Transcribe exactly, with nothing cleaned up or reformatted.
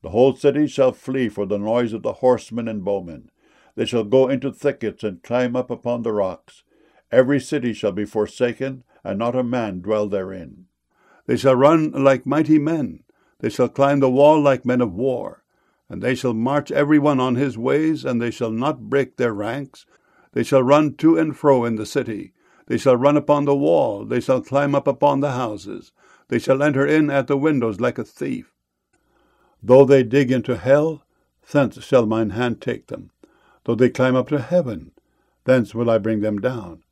The whole city shall flee for the noise of the horsemen and bowmen. They shall go into thickets and climb up upon the rocks. Every city shall be forsaken, and not a man dwell therein. They shall run like mighty men. They shall climb the wall like men of war. And they shall march every one on his ways, and they shall not break their ranks. They shall run to and fro in the city. They shall run upon the wall. They shall climb up upon the houses. They shall enter in at the windows like a thief. Though they dig into hell, thence shall mine hand take them. Though they climb up to heaven, thence will I bring them down.